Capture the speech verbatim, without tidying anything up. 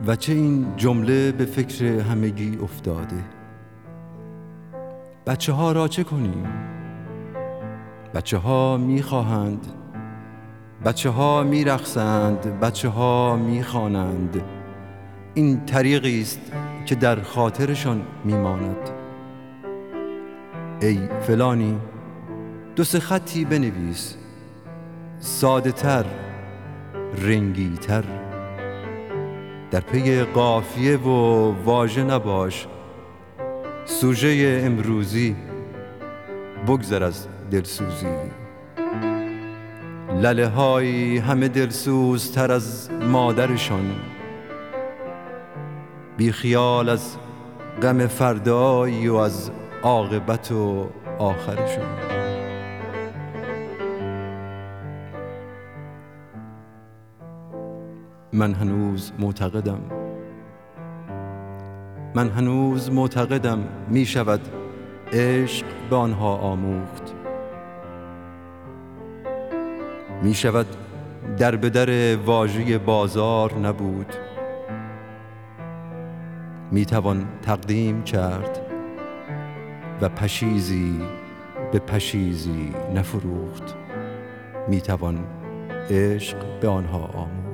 و چه این جمله به فکر همگی افتاده: بچه ها را چه کنیم؟ بچه ها می خواهند، بچه ها می رقصند، بچه ها می خوانند. این طریقی است که در خاطرشان می ماند. ای فلانی، دو سه خطی بنویس، ساده تر، رنگی تر. در پی قافیه و واژه نباش، سوژه امروزی، بگذر از دلسوزی. لله های همه دلسوزتر از مادرشان، بی خیال از غم فردایی و از عاقبت و آخرشان. من هنوز معتقدم من هنوز معتقدم می شود عشق به آنها آموخت. می شود در به در واژه بازار نبود. می توان تقدیم کرد و پشیزی به پشیزی نفروخت. می توان عشق به آنها آموخت.